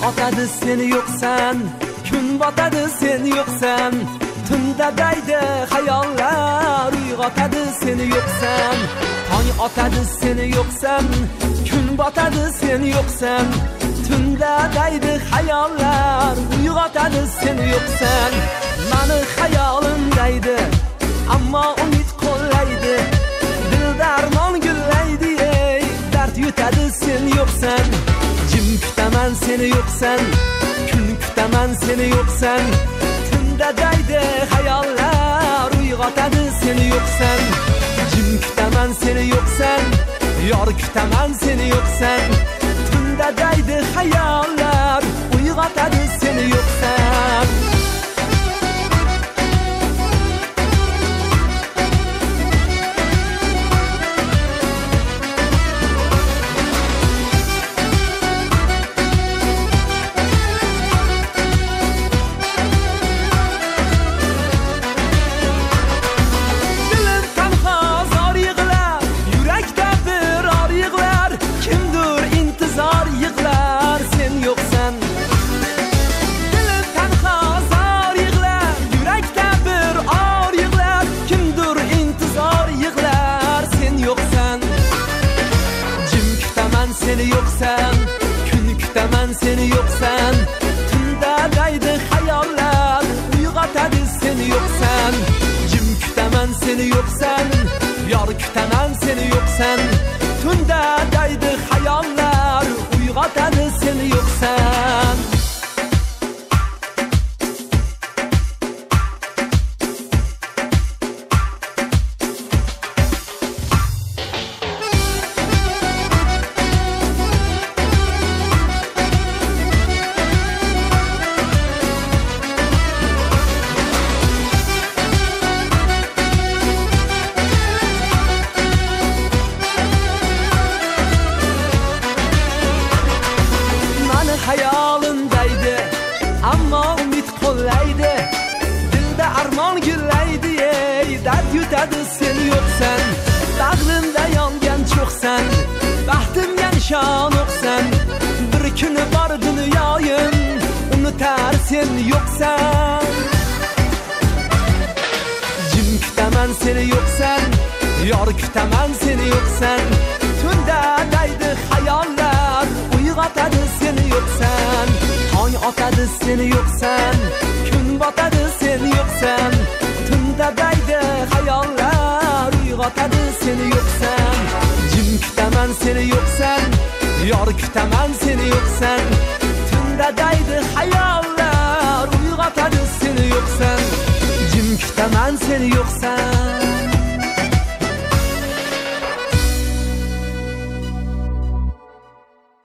otadi sen yo'qsan, kun botadi sen yo'qsan, tunda daydi xayollar uyg'otadi sen yo'qsan. Tong otadi sen yo'qsan, kun botadi sen yo'qsan, tunda daydi xayollar uyg'otadi sen yo'qsan. Mani xayolim daydi, ammo umid qo'llaydi, dilda armon gullaydi, ey dard yutadi sen yo'qsan. Jim kutaman seni yo'qsan, kun kutaman seni yo'qsan, tunda daydi xayollar uyg'otadi seni yo'qsan. Jim kutaman seni yo'qsan, yor kutaman seni yo'qsan, tunda daydi xayollar uyg'otadi seni yo'qsan. Seni yo'qsan, kun kutaman seni yo'qsan, tunda daydi xayollar uyg'otadi seni yo'qsan. Jim kutaman seni yo'qsan, yor kutaman seni yo'qsan, tunda daydi xayollar uyg'otadi seni yo'qsan. Hayolimdaydi, ammo umid qo'llaydi, dilda armon gullaydi, ey dard yutadi sen yo'qsan. Bag'rimda yongan cho'qsan, baxtimga nishon o'qsan, bir kuni bor dunyoyim unutar sen yo'qsan. Jim kutaman seni yo'qsan, yor kutaman seni yo'qsan, tunda daydi xayollar uyg'otadi seni yo'qsan. Tong otadi seni yo'qsan, kun botadi seni yo'qsan, tunda daydi xayollar uyg'otadi seni yo'qsan. Jim kutaman seni yo'qsan, yor kutaman seni yo'qsan, tunda daydi xayollar uyg'otadi seni yo'qsan. Jim kutaman seni yo'qsan.